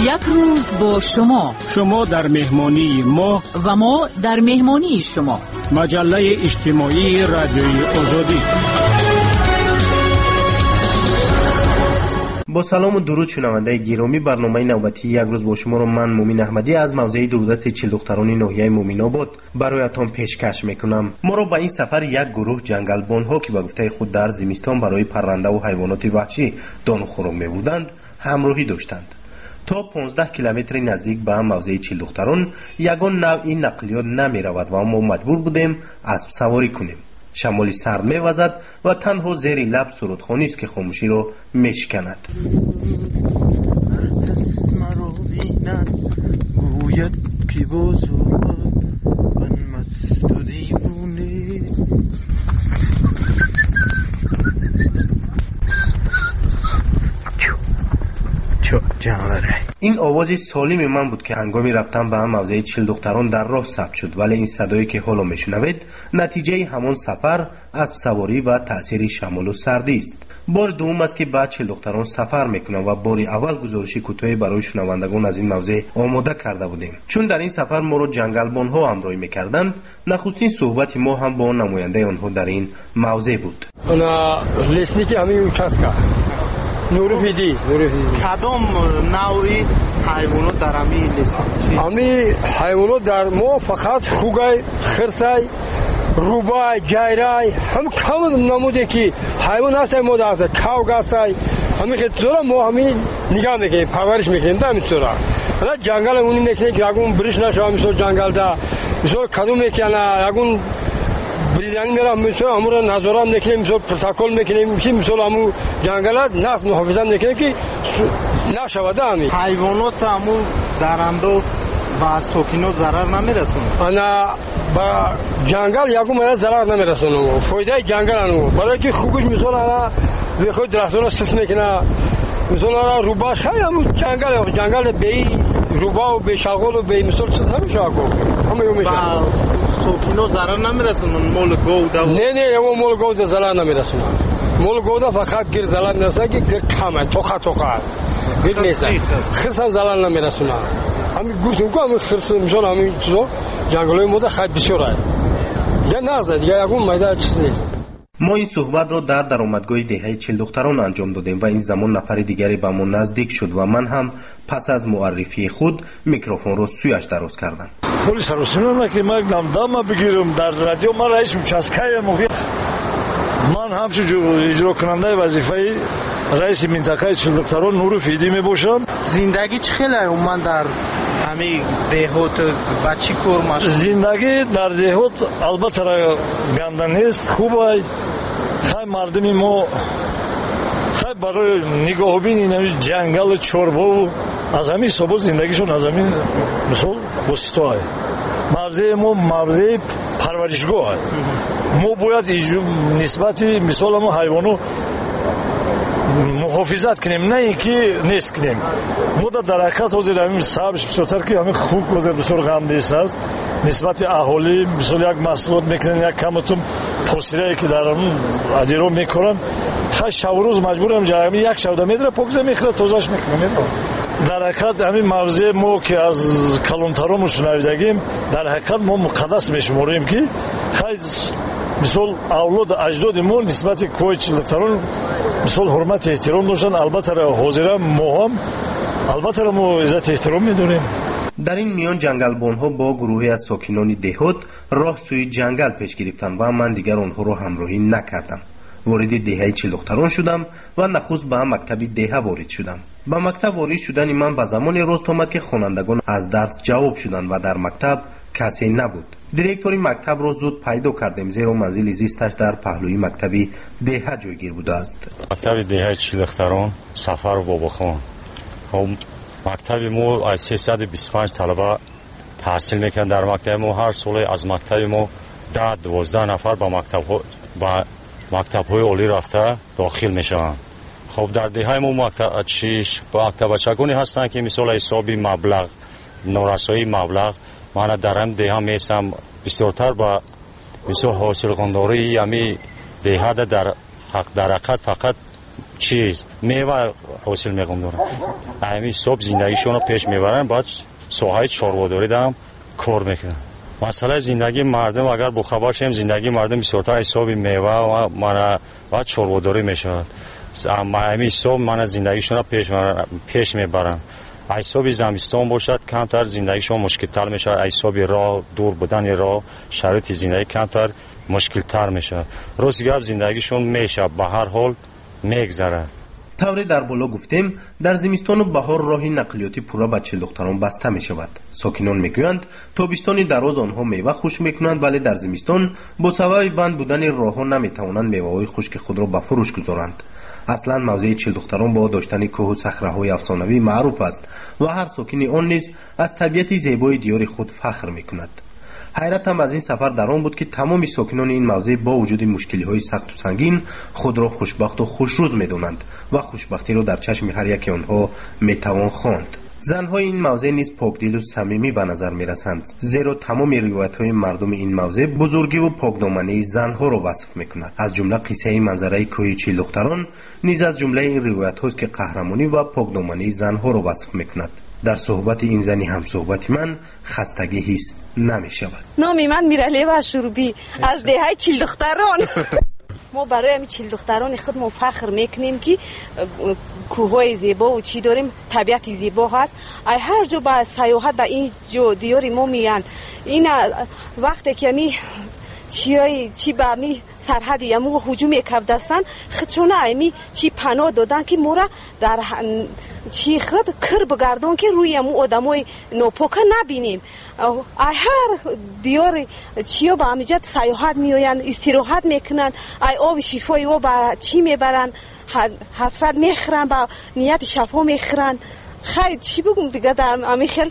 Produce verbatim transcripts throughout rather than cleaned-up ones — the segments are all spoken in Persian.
یک روز با شما، شما در مهمانی ما و ما در مهمانی شما. مجله اجتماعی رادیوی آزادی. با سلام و درود شنونده گرامی، برنامه نوبتی یک روز با شما رو من مومین احمدی از موضع دوردست چهل دختران ناحیه مومین آباد برایتان پیشکش میکنم. ما رو با این سفر یک گروه جنگلبان ها که به گفته خود در زمستان برای پرنده و حیوانات وحشی دان و خوراک می‌بردند همراهی داشتند. تا پانزده کیلومتر نزدیک به هم موضع چهل دختران یگان نوع این نقلیات نمی رود و ما مجبور بودیم اسب سواری کنیم. شمالی سرد می وزد و تنها زیر لب سرودخوانی است که خاموشی رو می شکند. این آواز سالم من بود که هنگامی رفتن به هم موضع چهل دختران در راه ثبت شد، ولی این صدایی که حالا میشنوید نتیجه همان سفر، اسب سواری و تأثیر شمال و سردی است. بار دوم است که بعد چهل دختران سفر میکنم و بار اول گزارشی کوتاهی برای شنوندگان از این موضع آماده کرده بودیم. چون در این سفر ما رو جنگلبان ها همراهی میکردند، نخستین صحبت ما هم با نماینده آنها در این موضع بود. انا لسنیکی همین اوچاسکا نوروفیدی کدام نوعی حیوانات در همین لیست؟ همین حیوانات در ما فقط خوگای، خرسای، روبای، جایرای، هم کم نموده که حیوان هستای ما داشته، کاوگ هستای، همین که طورا ما همین نگاه میکنیم، پرورش میکنیم در همین طورا. حالا جنگل اونی میکنیم که اگون برش نشه همیشه جنگل دا مثلا کدوم میکنه اگون بریدنی میرم مثلا همون رو نظارم میکنیم، مثلا پروتکل میکنیم که مثلا همون جنگلات ناس محافظت میکنیم که نشود همین حیوانات همون درنده و ساکنان ضرر نمیرسونه. انا با جنگل یکم مرا ضرر نمیرسونه. فایده جنگل انو برای که خوبش مثلا به خود درختان سس میکنه، مثلا روبا خیلی همون جنگل جنگل به روبا و به شغل و به مثلا چیز نمیشه آگو همه رو میشه. ساکنان ضرر نمیرسونن مول گودا؟ نه نه اون مول گودا ضرر نمیرسونه. مول گودا فقط گیر ضرر میرسونه که گیر کمه توخه توخه گیر نیست. خرس هم ضرر نمیرسونه. همین گوشت کو همین خرس مثلا همین چیزا جنگلای ما خیلی بسیاره. یا نازد یا یکم میدان چیز نیست. ما این صحبت را در درآمدگاه دهه چهل دختران انجام دادیم و این زمان نفر دیگری به ما نزدیک شد و من هم پس از معرفی خود میکروفون را سویش دراز کردم. پلیس رسوندن که من نامدارم بگیرم در رادیو ما رئیس اوچاسکای موقع من همچنین اجرا کننده وظیفه رئیس منطقه چهل دختران نوروفیدی می باشم. زندگی چه خیلی من در همین دهات با چی کار مشغول؟ زندگی در دهات البته گنده نیست، خوبه. خیلی مردمی ما خیلی برای نگاه بینی جنگل چربا و از همین صبح زندگیشون از همین مثلا بستای موضع ما موضع پرورشگاه ما باید نسبتی مثلا ما حیوانو محافظت کنیم، نه اینکه نیست کنیم. ما در درخت حاضر همین سبز بسیارتر که همین خوک حاضر بسیار غمدیس است نسبت اهالی مثلا یک مسئولات میکنن یک کمتون پوسیره که در اون ادیرو میکنن خیلی شب و روز مجبورم جایی یک شب میدره پوکزه میخوره توزاش میکنه. در حقیقت همین موضوع ما که از کلانترامو شنویدگیم در حقیقت ما مقدس میشماریم که خیلی مثال اولاد اجداد ما نسبت کوی چهل دختران مثال حرمت احترام داشتن. البته حاضرم ما هم البته ما عزت احترام میدونیم. در این میان جنگلبان ها با گروهی از ساکنان دهات راه سوی جنگل پیش گرفتند و من دیگر آنها رو همراهی نکردم. وارد دهه چهل دختران شدم و نخست به مکتب دهه وارد شدم. به مکتب وارد شدن من به زمانی راست آمد که خوانندگان از درس جواب شدند و در مکتب کسی نبود. دیرکتوری مکتب را زود پیدا کردیم زیرا منزل زیستش در پهلوی مکتب دهه جایگیر بوده است. مکتب دهه چهل دختران سفر باباخان. خب مکتب ما از سیصد و بیست و پنج طلبه تحصیل میکنند. در مکتب ما هر سال از مکتب ما ده دوازده نفر با مکتب ها با مکتب های عالی رفته داخل میشوند. خب در دهه ما مکتب چیش با مکتب بچگانی هستند که مثال حسابی مبلغ نورسایی مبلغ من در هم دهه میسم بسیارتر با مثال حاصل خوانداری یمی دهه در حق در حقیقت فقط چیز میوه حاصل میکنن. همین صبح زندگیشون رو پیش میبرن، بعد ساحه چاره‌داری هم کار میکنن. مسئله زندگی مردم اگر بخبر شیم زندگی مردم بسیارتر حساب میوه و من و چاره‌داری میشود. همین صبح من زندگیشون رو پیش پیش میبرم. حساب زمستان باشد کمتر زندگیشون مشکل تر میشه، حساب راه دور بودن راه شرایط زندگی کمتر مشکل تر میشه. روز گپ زندگیشون میشه به هر حال میگذره. طوری در بالا گفتیم در زمستان و بهار راهی نقلیاتی پورا به چهل دختران بسته می شود. ساکنان میگویند تابستانی دراز آنها میوه خوش میکنند، ولی در زمستان با سبب بند بودن راهها نمیتوانند میوه‌های خشک خود را به فروش گذارند. اصلا موضع چهل دختران با داشتن کوه و صخره‌های افسانوی معروف است و هر ساکن آن نیز از طبیعت زیبای دیار خود فخر میکند. حیرت هم از این سفر در آن بود که تمام ساکنان این موضع با وجود مشکلی‌های سخت و سنگین خود را خوشبخت و خوشروز می‌دانند و خوشبختی را در چشم هر یک آنها میتوان خواند. زنهای این موضع نیز پاکدل و صمیمی به نظر میرسند، زیرا تمام روایت‌های مردم این موضع بزرگی و پاکدامنی زنها را وصف میکند. از جمله قصه منظره کوه چهل دختران نیز از جمله این روایت‌هاست که قهرمانی و پاکدامنی زنها را وصف میکند. در صحبت این زنی هم صحبت من خستگی حس نمی شود. نام من میرعلیه شروبی از دهه چهل دختران. ما برای همین چهل دختران خود ما فخر میکنیم که کوههای زیبا و چی داریم، طبیعت زیبا هست. ای هر جا با سیاحت به این جو دیار ما میان، این وقتی که می چی چی به می سرحدی امو هجوم میکردستن خودشون امی چی پناه دادن که مورا در چی خود کر بگردون که روی امو آدمای ناپاک نبینیم. ای هر دیار چیا با امجد سیاحت میآیند، استراحت میکنن، ای آب شفایی و با چی میبرن، حسرت میخرن، با نیت شفا میخرن. خیلی چی بگم دیگه، در امی خیلی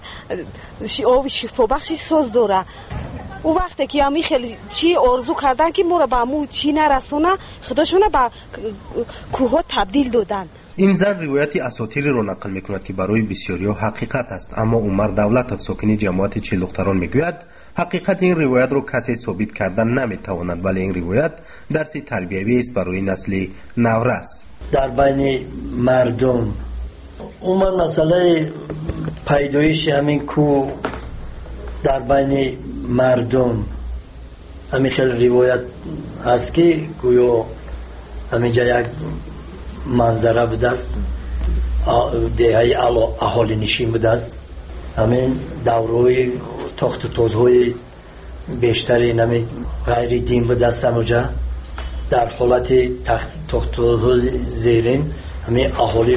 آب شفا بخشی ساز داره. او وقتی که امی خیلی چی آرزو کردن که ما را به امو چی نرسونه، خداشون به کوه تبدیل دادن. این زن روایتی اساطیری را نقل میکند که برای بسیاری‌ها حقیقت است، اما عمر دولت ساکن جماعت چهل دختران میگوید حقیقت این روایت را کسی ثابت کردن نمیتواند، ولی این روایت درس تربیوی است برای نسل نورس. در بین مردم عموما مسئله پیدایش همین کو در بین مردم همین خیلی روایت هست که گویا همینجا یک منظره بوده است، دهه اهالی نشین بوده است. همین دورهای تخت و توزهای بیشتری نمی غیر دین بوده است. همونجا در حالت تخت و توزهای زیرین همین اهالی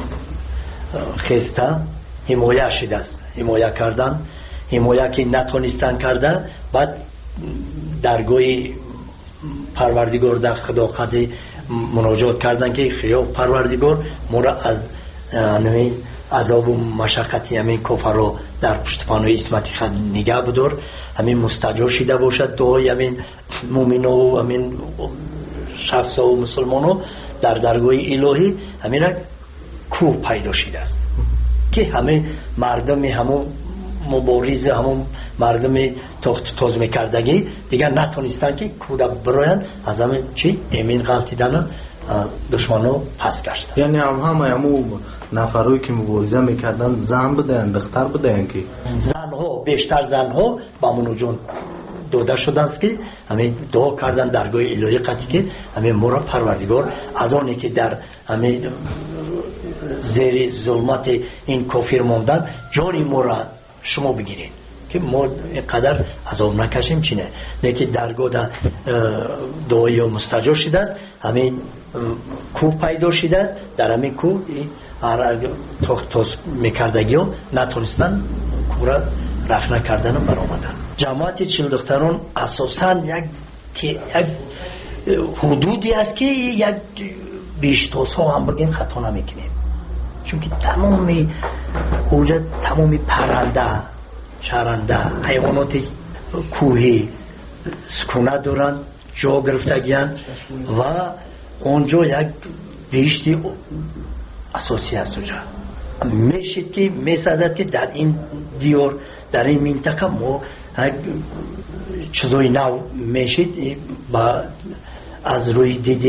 خسته حمایه شده است، حمایه کردن، حمایه که نتونستن کردن، بعد درگاه پروردگار در خداقت مناجات کردن که خیال پروردگار ما را از همین عذاب و مشقتی همین کفر رو در پشت پانوی اسمت خود نگه بدار، همین مستجاب شده باشد دعای همین مومن و همین شخص و مسلمان ها در درگاه الهی همین کوه پیدا شده است که همه مردم همون مبارز همون مردم تخت توز میکردگی دیگر نتونستن که کودا براین از همین چی امین غلطیدن دشمنو پس گشتن. یعنی هم همه همون نفرهایی که مبارزه میکردن زن بودن دختر بودن که زنها بیشتر زنها با منو جون دوده شدن است که همین دعا کردن درگاه الهی قطعی که همین مورا پروردگار از آنی که در همین زیر ظلمت این کافر موندن جانی مورا شما بگیرین که ما اینقدر عذاب نکشیم چینه نه که درگاه در دعایی و مستجاب شده است. همین کوه پیدا شده است، در همین کوه هر تخت توز میکردگی ها نتونستن کوه را رخنه کردن و برآمدن. جماعت چهل دختران اساسا یک یک حدودی است که یک بیشتاس ها هم بگیم خطا نمیکنیم، چون که تمامی اوجه تمامی پرنده چرنده حیوانات کوهی سکونت دارن، جا گرفتگیان و اونجا یک بیشتی اساسی است. اونجا میشید که میسازد که در این دیار در این منطقه ما چیزای نو میشید با از روی دیدی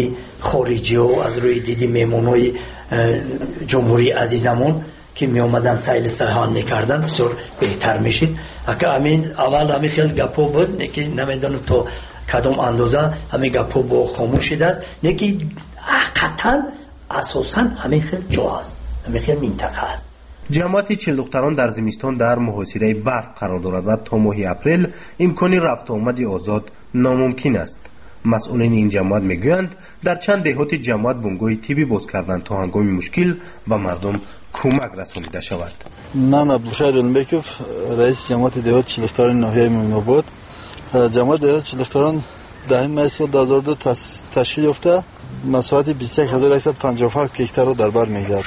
خارجی ها از روی دیدی میمون های جمهوری عزیزمون که می آمدن سیل سیاحت میکردن بسیار بهتر میشید. اگه همین اول همین خیلی گپا بود که نمیدونم تا کدام اندازه همین گپا با خاموش شده است، نه که حقیقتا اساسا همین خیلی جا است، همین خیلی منطقه است. جماعت چهل دختران در زمستان در محاصره برف قرار دارد و تا ماه اپریل امکانی رفت و آمد آزاد ناممکن است. مسئولین این جماعت میگویند در چند دهات جماعت بنگاه تیبی باز کردند تا هنگام مشکل و مردم کمک رسانیده شود. من عبدالخیر علمبکوف، رئیس جماعت دهات چهل دختران ناحیه مومن‌آباد. جماعت دهات چهل دختران دهم می سال دو هزار و دو تشکیل یافته، مساحت بیست و یک هزار و صد و پنجاه و هفت هکتار را در بر میگیرد.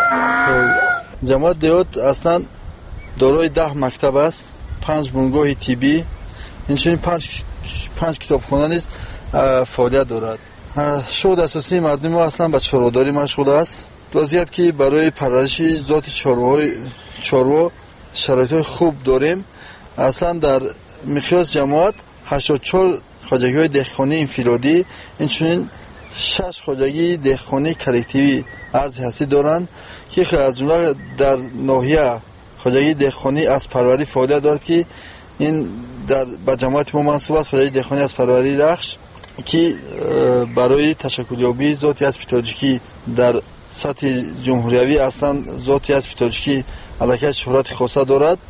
جماعت دهات اصلا دارای ده مکتب است، پنج بنگاه تیبی، اینچنین پنج پنج کتابخانه نیز فعالیت دارد. شغل اساسی مردم ما اصلا به چاره‌داری مشغول است. راضیت که برای پرورش ذات چاره‌های چاروا شرایط خوب داریم. اصلا در مقیاس جماعت هشتاد و چهار خواجگی‌های دهقانی انفرادی، اینچنین شش خواجگی دهقانی کلکتیوی از حسی دارند که از جمله در ناحیه خواجگی دهقانی از پروری فعالیت دارد که این در با جماعت ما منصوب است. خواجگی دهقانی از پروری رخش که برای تشکیلیابی ذاتی از تاجیکی در سطح جمهوریوی اصلا ذاتی از تاجیکی علاقه شهرت خاصه دارد،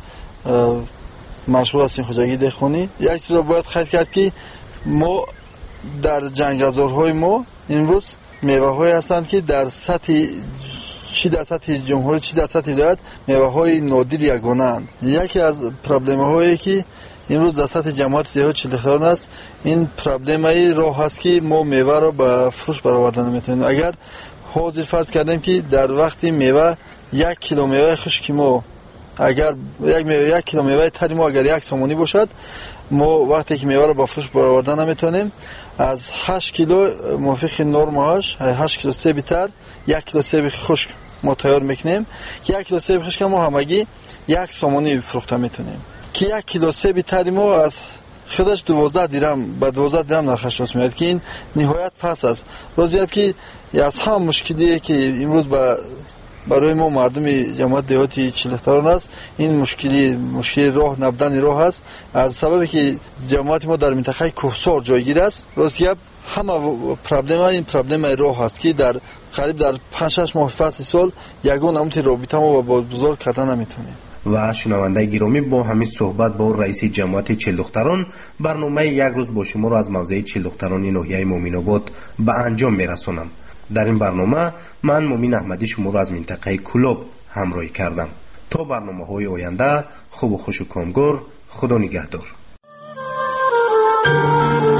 مشغول است این خواجگی دهقانی. یک چیز را باید خیال کرد که ما در جنگزارهای ما امروز میوه های هستند که در سطح چی در سطح جمهوری چی در سطح ولایت میوه های نادر یگانه اند. یکی از پرابلم هایی که امروز در سطح جماعت دهات چهل دختران است، این پرابلم راه است که ما میوه را به فروش برآورده نمیتونیم. اگر حاضر فرض کردیم که در وقتی میوه یک کیلو میوه خشک ما اگر یک میوه یک کیلو میوه تری ما اگر یک سومونی باشد، ما وقتی که میوه را به فروش برآورده نمیتونیم، از هشت کیلو موافق نرمش هشت کیلو سیب تر یک کیلو سیب خشک ما تیار میکنیم که یک کیلو سیب خشک ما همگی یک سومونی فروخته میتونیم که یک کیلو سیب تر ما از خودش دوازده درم به دوازده درم نرخش راست میاد که این نهایت پس است. راضی‌ام که از هم مشکلی که امروز با برای ما مردم جماعت دهاتی چهل دختران است، این مشکلی مشکل راه نبودن راه است، از سببی که جماعت ما در منطقه کوهسار جایگیر است. راضی‌ام همه پرابلم این پرابلم راه است که در قریب در پنج شش ماه فصل سال یگان امت رابطه ما با بزرگ کردن نمیتونیم. و شنونده گرامی، با همین صحبت با رئیس جماعت چهل دختران برنامه یک روز با شما را از موضع چهل دختران ناحیه مومن‌آباد به انجام میرسانم. در این برنامه من مومن احمدی شما را از منطقه کلوب همراهی کردم. تا برنامه های آینده خوب و خوش و کامگار، خدا نگهدار.